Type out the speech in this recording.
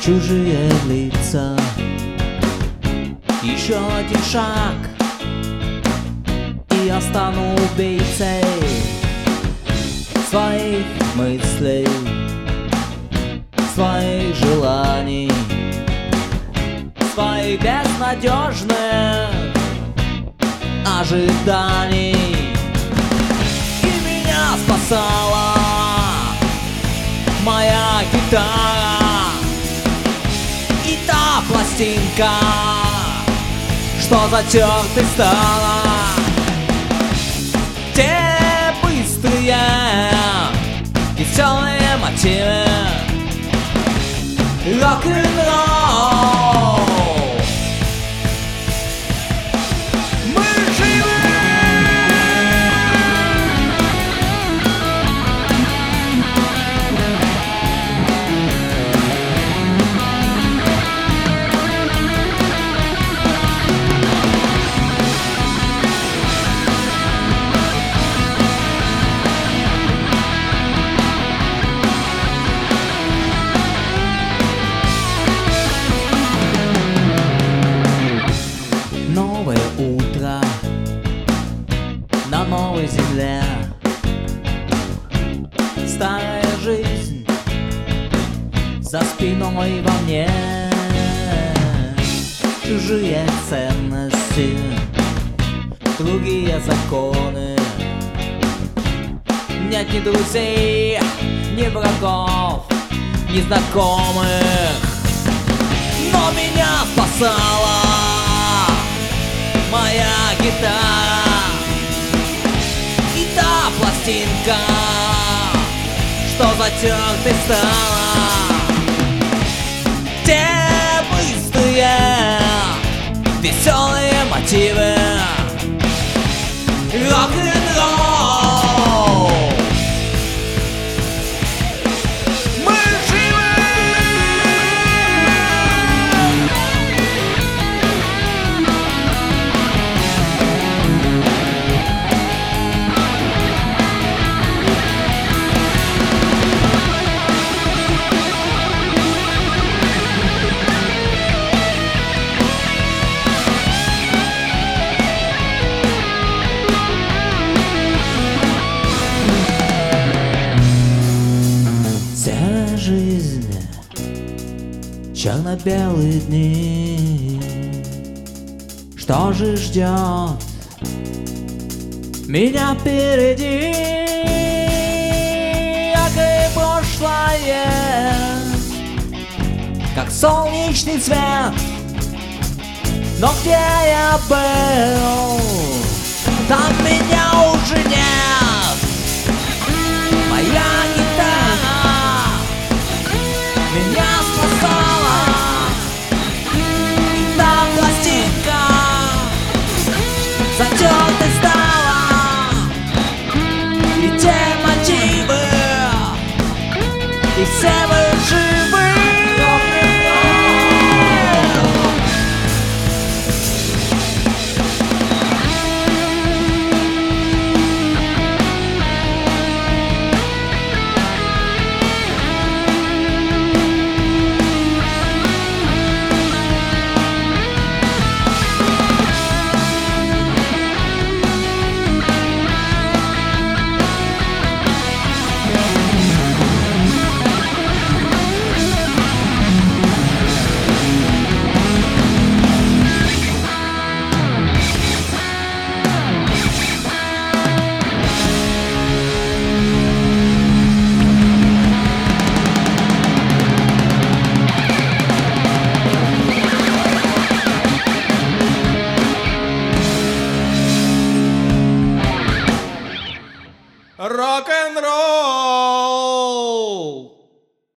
чужие лица. Еще один шаг, и я стану убийцей своих мыслей, своих желаний, своих безнадежных ожиданий. И меня спасала моя гитара и та пластинка, что затертой стала. Те быстрые, веселые мотивы рок-н-ролл. Мы живы! Новое утро на новой земле. Старая жизнь за спиной во мне. Чужие ценности, другие законы. Нет ни друзей, ни врагов, ни знакомых. Но меня спасала моя гитара и та пластинка, что затертой стала. Те быстрые, веселые мотивы рок-н-ролл. Мы живы! Серая жизнь, черно-белые дни. Что же ждет меня впереди? Яркое прошлое, как солнечный свет. Но где я был, там меня уже нет. Моя гитара меня спасала, и та пластинка затертой стала. И те мотивы, и все мы живы. Рок-н-ролл!